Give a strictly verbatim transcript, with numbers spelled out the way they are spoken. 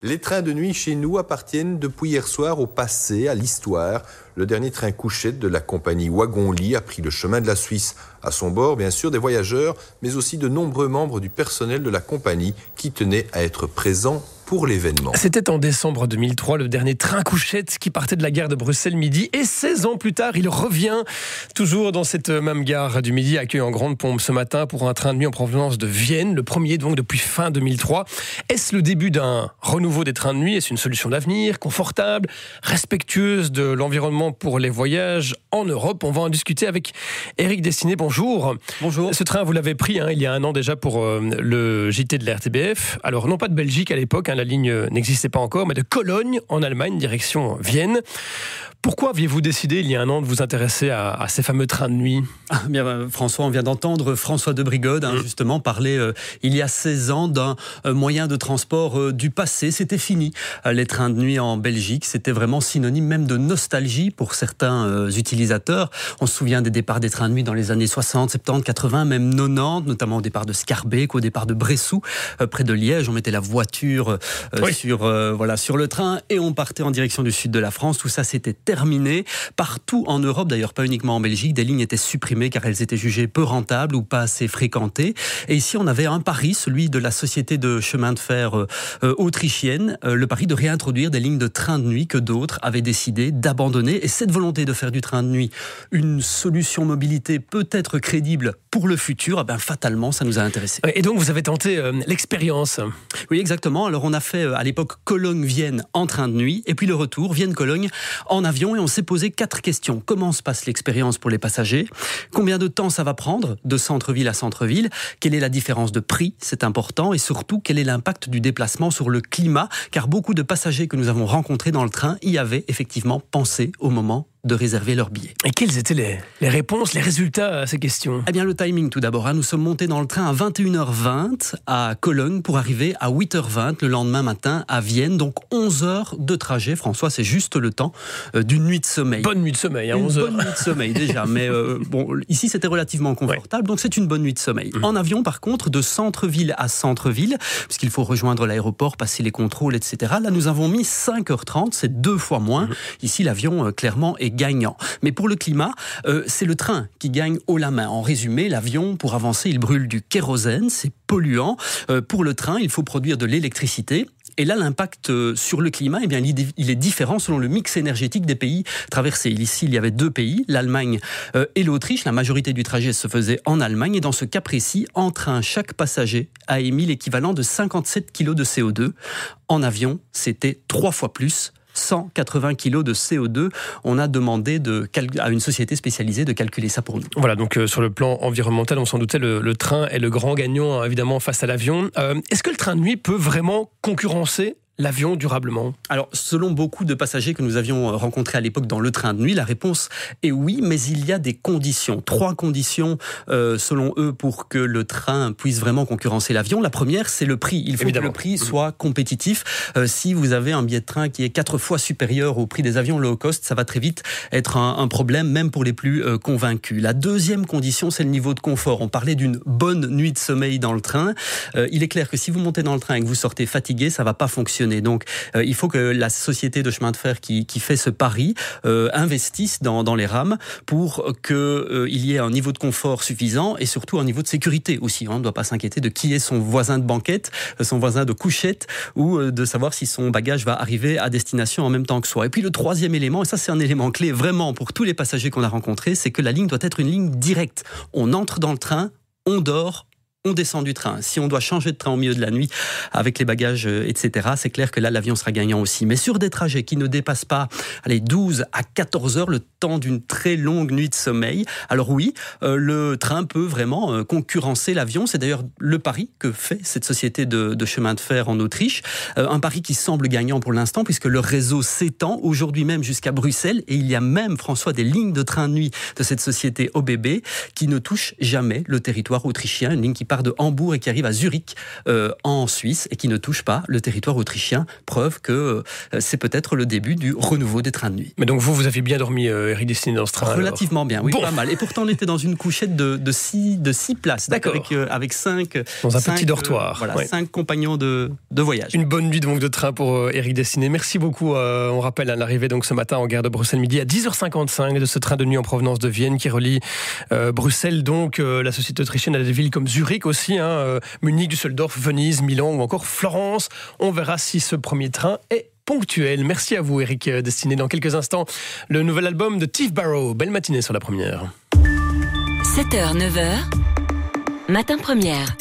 Les trains de nuit chez nous appartiennent depuis hier soir au passé, à l'histoire. Le dernier train couchette de la compagnie Wagon-Lit a pris le chemin de la Suisse. À son bord, bien sûr, des voyageurs, mais aussi de nombreux membres du personnel de la compagnie qui tenaient à être présents pour l'événement. C'était en décembre deux mille trois, le dernier train couchette qui partait de la gare de Bruxelles-Midi. Et seize ans plus tard, il revient toujours dans cette même gare du Midi, accueilli en grande pompe ce matin pour un train de nuit en provenance de Vienne. Le premier donc depuis fin deux mille trois. Est-ce le début d'un renouveau des trains de nuit? Est-ce une solution d'avenir, confortable, respectueuse de l'environnement pour les voyages en Europe? On va en discuter avec Éric Destiné. Bonjour. Bonjour. Ce train, vous l'avez pris hein, il y a un an déjà pour euh, le J T de la R T B F. Alors non pas de Belgique à l'époque, hein, la ligne n'existait pas encore, mais de Cologne en Allemagne, direction Vienne. Pourquoi aviez-vous décidé il y a un an de vous intéresser à, à ces fameux trains de nuit? ah, bien, euh, François, on vient d'entendre François de Brigode hein, mmh. justement parler euh, il y a seize ans d'un euh, moyen de transport euh, du passé. C'était fini. Euh, les trains de nuit en Belgique, c'était vraiment synonyme même de nostalgie pour certains euh, utilisateurs. On se souvient des départs des trains de nuit dans les années soixante, soixante-dix, quatre-vingts, même quatre-vingt-dix, notamment au départ de Scarbeck, au départ de Bressou, euh, près de Liège. On mettait la voiture euh, oui. sur, euh, voilà, sur le train et on partait en direction du sud de la France. Tout ça, c'était terminé. Partout en Europe, d'ailleurs pas uniquement en Belgique, des lignes étaient supprimées car elles étaient jugées peu rentables ou pas assez fréquentées. Et ici, on avait un pari, celui de la société de chemin de fer euh, euh, autrichienne, euh, le pari de réintroduire des lignes de train de nuit que d'autres avaient décidé d'abandonner. Et cette volonté de faire du train de nuit une solution mobilité peut-être crédible pour le futur, eh ben, fatalement, ça nous a intéressés. Et donc, vous avez tenté euh, l'expérience. Oui, exactement. Alors, on a fait euh, à l'époque Cologne-Vienne en train de nuit et puis le retour, Vienne-Cologne en avion et on s'est posé quatre questions. Comment se passe l'expérience pour les passagers? Combien de temps ça va prendre de centre-ville à centre-ville? Quelle est la différence de prix? C'est important. Et surtout, quel est l'impact du déplacement sur le climat? Car beaucoup de passagers que nous avons rencontrés dans le train y avaient effectivement pensé au moment de réserver leur billet. Et quelles étaient les, les réponses, les résultats à ces questions? Eh bien, le timing tout d'abord. Hein. Nous sommes montés dans le train à vingt et une heures vingt à Cologne pour arriver à huit heures vingt le lendemain matin à Vienne. Donc onze heures de trajet. François, c'est juste le temps euh, d'une nuit de sommeil. Bonne nuit de sommeil, hein, une onze heures. Bonne nuit de sommeil déjà. Mais euh, bon, ici, c'était relativement confortable. Ouais. Donc, c'est une bonne nuit de sommeil. Mmh. En avion, par contre, de centre-ville à centre-ville, puisqu'il faut rejoindre l'aéroport, passer les contrôles, et cetera. Là, nous avons mis cinq heures trente. C'est deux fois moins. Mmh. Ici, l'avion, euh, clairement, est gagnant. Mais pour le climat, euh, c'est le train qui gagne haut la main. En résumé, l'avion, pour avancer, il brûle du kérosène, c'est polluant. Euh, pour le train, il faut produire de l'électricité. Et là, l'impact sur le climat, eh bien, il est différent selon le mix énergétique des pays traversés. Ici, il y avait deux pays, l'Allemagne euh, et l'Autriche. La majorité du trajet se faisait en Allemagne. Et dans ce cas précis, en train, chaque passager a émis l'équivalent de cinquante-sept kilos de C O deux. En avion, c'était trois fois plus. cent quatre-vingts kilos de C O deux. On a demandé de cal- à une société spécialisée de calculer ça pour nous. Voilà, donc euh, sur le plan environnemental, on s'en doutait, le, le train est le grand gagnant, évidemment, face à l'avion. Euh, est-ce que le train de nuit peut vraiment concurrencer l'avion durablement? Alors, selon beaucoup de passagers que nous avions rencontrés à l'époque dans le train de nuit, la réponse est oui, mais il y a des conditions. Trois conditions, euh, selon eux, pour que le train puisse vraiment concurrencer l'avion. La première, c'est le prix. Il faut Évidemment. que le prix soit compétitif. Euh, si vous avez un billet de train qui est quatre fois supérieur au prix des avions low cost, ça va très vite être un, un problème, même pour les plus euh, convaincus. La deuxième condition, c'est le niveau de confort. On parlait d'une bonne nuit de sommeil dans le train. Euh, il est clair que si vous montez dans le train et que vous sortez fatigué, ça va pas fonctionner. Donc, euh, il faut que la société de chemin de fer qui, qui fait ce pari euh, investisse dans, dans les rames pour qu'il euh, y ait un niveau de confort suffisant et surtout un niveau de sécurité aussi. Hein. On ne doit pas s'inquiéter de qui est son voisin de banquette, son voisin de couchette ou euh, de savoir si son bagage va arriver à destination en même temps que soi. Et puis le troisième élément, et ça c'est un élément clé vraiment pour tous les passagers qu'on a rencontrés, c'est que la ligne doit être une ligne directe. On entre dans le train, on dort, on descend du train. Si on doit changer de train au milieu de la nuit avec les bagages, et cetera, c'est clair que là, l'avion sera gagnant aussi. Mais sur des trajets qui ne dépassent pas allez, douze à quatorze heures, le temps d'une très longue nuit de sommeil, alors oui, euh, le train peut vraiment euh, concurrencer l'avion. C'est d'ailleurs le pari que fait cette société de, de chemin de fer en Autriche. Euh, un pari qui semble gagnant pour l'instant, puisque le réseau s'étend aujourd'hui même jusqu'à Bruxelles. Et il y a même, François, des lignes de train de nuit de cette société O B B qui ne touchent jamais le territoire autrichien. Une ligne qui part de Hambourg et qui arrive à Zurich euh, en Suisse et qui ne touche pas le territoire autrichien. Preuve que euh, c'est peut-être le début du renouveau des trains de nuit. Mais donc vous, vous avez bien dormi, euh, Éric Destiné, dans ce train? Relativement alors. bien, oui, Bon. pas mal. Et pourtant, on était dans une couchette de, de, six, de six places. D'accord. Avec, euh, avec cinq... Dans un cinq, petit dortoir. Euh, voilà, ouais. cinq compagnons de, de voyage. Une bonne nuit donc de train pour euh, Éric Destiné. Merci beaucoup. Euh, on rappelle à l'arrivée donc ce matin en gare de Bruxelles Midi à dix heures cinquante-cinq de ce train de nuit en provenance de Vienne qui relie euh, Bruxelles, donc euh, la société autrichienne, à des villes comme Zurich aussi, hein, euh, Munich, Düsseldorf, Venise, Milan ou encore Florence. On verra si ce premier train est ponctuel. Merci à vous, Éric Destiné. Dans quelques instants, le nouvel album de Tiff Barrow. Belle matinée sur la première. sept heures, neuf heures, Matin Première.